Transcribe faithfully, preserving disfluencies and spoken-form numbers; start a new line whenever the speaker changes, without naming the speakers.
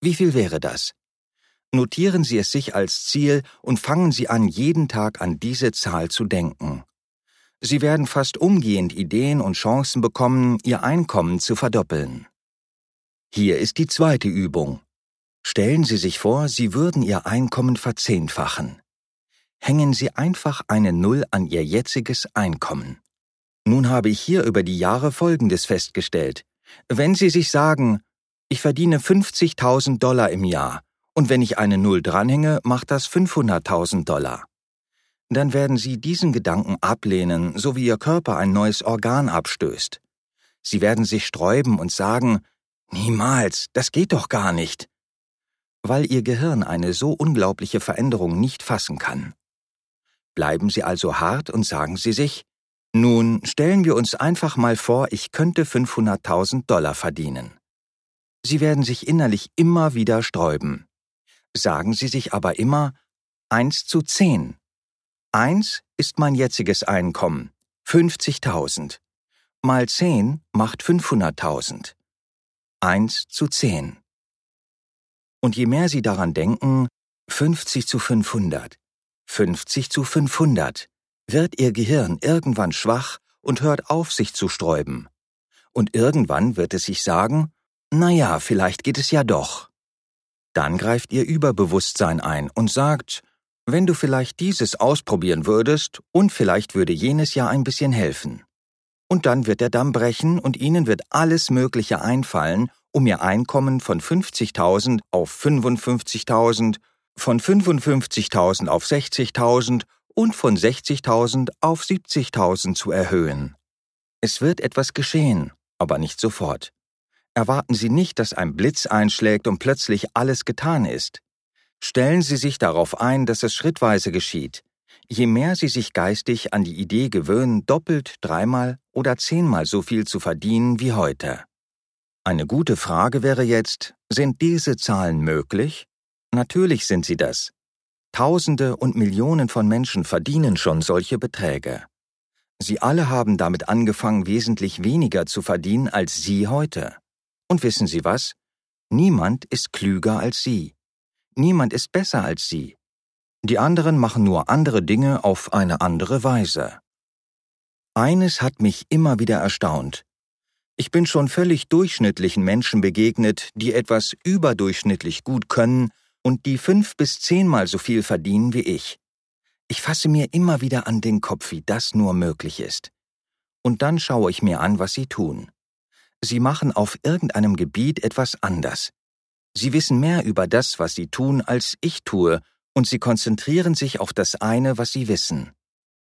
Wie viel wäre das? Notieren Sie es sich als Ziel und fangen Sie an, jeden Tag an diese Zahl zu denken. Sie werden fast umgehend Ideen und Chancen bekommen, Ihr Einkommen zu verdoppeln. Hier ist die zweite Übung. Stellen Sie sich vor, Sie würden Ihr Einkommen verzehnfachen. Hängen Sie einfach eine Null an Ihr jetziges Einkommen. Nun habe ich hier über die Jahre Folgendes festgestellt. Wenn Sie sich sagen, ich verdiene fünfzigtausend Dollar im Jahr und wenn ich eine Null dranhänge, macht das fünfhunderttausend Dollar. Dann werden Sie diesen Gedanken ablehnen, so wie Ihr Körper ein neues Organ abstößt. Sie werden sich sträuben und sagen, niemals, das geht doch gar nicht. Weil Ihr Gehirn eine so unglaubliche Veränderung nicht fassen kann. Bleiben Sie also hart und sagen Sie sich, nun stellen wir uns einfach mal vor, ich könnte fünfhunderttausend Dollar verdienen. Sie werden sich innerlich immer wieder sträuben. Sagen Sie sich aber immer, eins zu zehn. eins ist mein jetziges Einkommen, fünfzigtausend. Mal zehn macht fünfhunderttausend. eins zu zehn. Und je mehr Sie daran denken, fünfzig zu fünfhundert, fünfzig zu fünfhundert, wird Ihr Gehirn irgendwann schwach und hört auf, sich zu sträuben. Und irgendwann wird es sich sagen, naja, vielleicht geht es ja doch. Dann greift Ihr Überbewusstsein ein und sagt, wenn du vielleicht dieses ausprobieren würdest und vielleicht würde jenes ja ein bisschen helfen. Und dann wird der Damm brechen und Ihnen wird alles Mögliche einfallen, um Ihr Einkommen von fünfzigtausend auf fünfundfünfzigtausend, von fünfundfünfzigtausend auf sechzigtausend und von sechzigtausend auf siebzigtausend zu erhöhen. Es wird etwas geschehen, aber nicht sofort. Erwarten Sie nicht, dass ein Blitz einschlägt und plötzlich alles getan ist. Stellen Sie sich darauf ein, dass es schrittweise geschieht. Je mehr Sie sich geistig an die Idee gewöhnen, doppelt, dreimal oder zehnmal so viel zu verdienen wie heute. Eine gute Frage wäre jetzt, sind diese Zahlen möglich? Natürlich sind sie das. Tausende und Millionen von Menschen verdienen schon solche Beträge. Sie alle haben damit angefangen, wesentlich weniger zu verdienen als Sie heute. Und wissen Sie was? Niemand ist klüger als Sie. Niemand ist besser als Sie. Die anderen machen nur andere Dinge auf eine andere Weise. Eines hat mich immer wieder erstaunt. Ich bin schon völlig durchschnittlichen Menschen begegnet, die etwas überdurchschnittlich gut können und die fünf bis zehnmal so viel verdienen wie ich. Ich fasse mir immer wieder an den Kopf, wie das nur möglich ist. Und dann schaue ich mir an, was sie tun. Sie machen auf irgendeinem Gebiet etwas anders. Sie wissen mehr über das, was sie tun, als ich tue, und sie konzentrieren sich auf das eine, was sie wissen.